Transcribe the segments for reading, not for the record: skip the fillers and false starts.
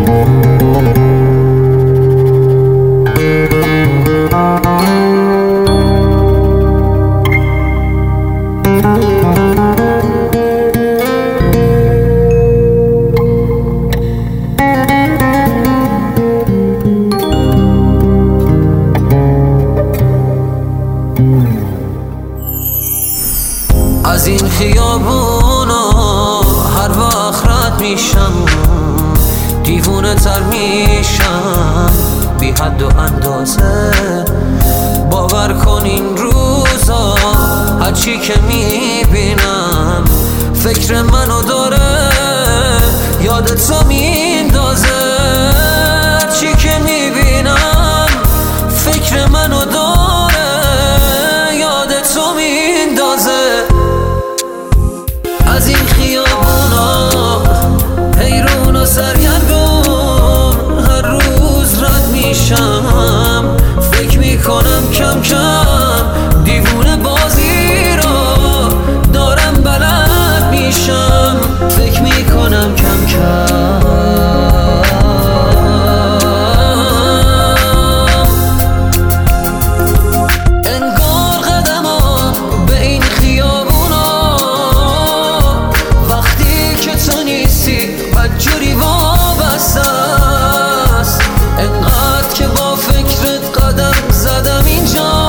از این خیابونا هر وقت رد میشم دیوونه تر میشم بی حد و اندازه. باور کن این روزا هرچی که میبینم فکر منو داره یادت تو میندازه. هرچی که میبینم فکر منو داره یادت تو میندازه. از این خیابونا حیرون و سرگردون هر روز رد میشم فکر میکنم کم کم دیوونه بازی رو دارم بلد میشم. فکر میکنم کم کم انگار قدمم به این خیابونا وقتی که تو نیستی بدجوری وابسته است. انقدر که با فکرت قدم زدم اینجا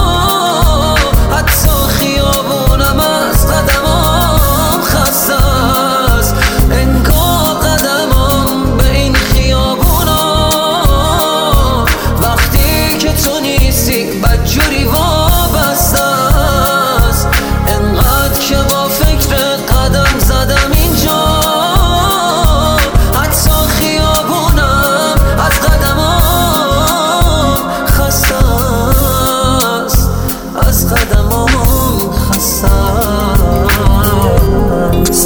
حتی خیابونم از قدمام خسته است. انگار قدمم به این خیابونا وقتی که تو نیستی بدجوری وابسته است. انقدر که با فکرت قدم زدم اینجا حتی خیابونم از قدمام خسته است. از قدمام خسته است.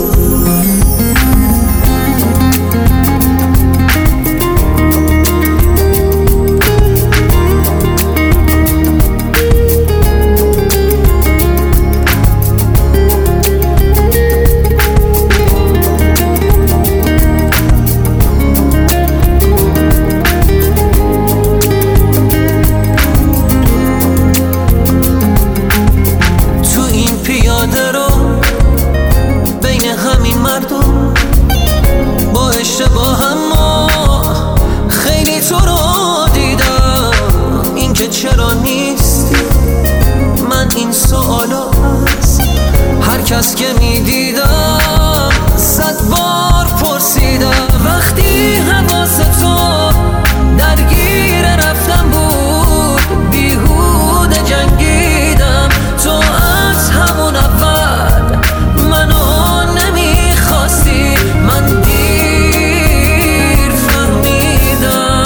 بین همین مردم با اشتباهم ما خیلی تو رو دیدم. این که چرا نیستی من این سوالا هست هر کس که میدیدم 100 بار پرسیدم. وقتی حواس تو درگیر رفتم بود بیهوده جنگیدم. تو از همون اول منو نمیخواستی من دیر فهمیدم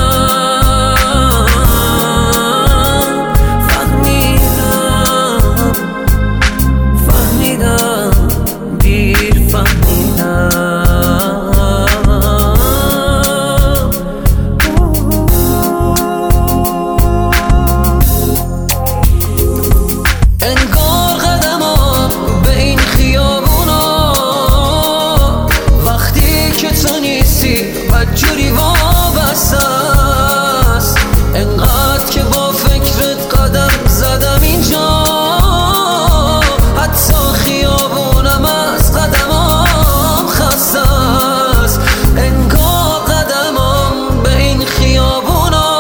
دیر فهمیدم. انگار قدمم به این خیابونا وقتی که تو نیستی بدجوری وابسته است. انقدر که با فکرت قدم زدم اینجا حتی خیابونم از قدمام خسته است. انگار قدمم به این خیابونا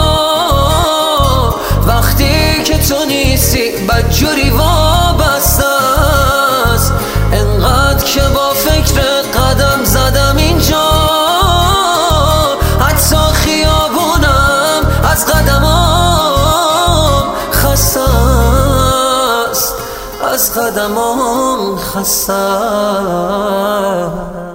وقتی که تو نیستی بدجوری وابسته است. انقدر که با فکرت قدم زدم اینجا حتی خیابونم از قدمام خسته است. از قدمام خسته است.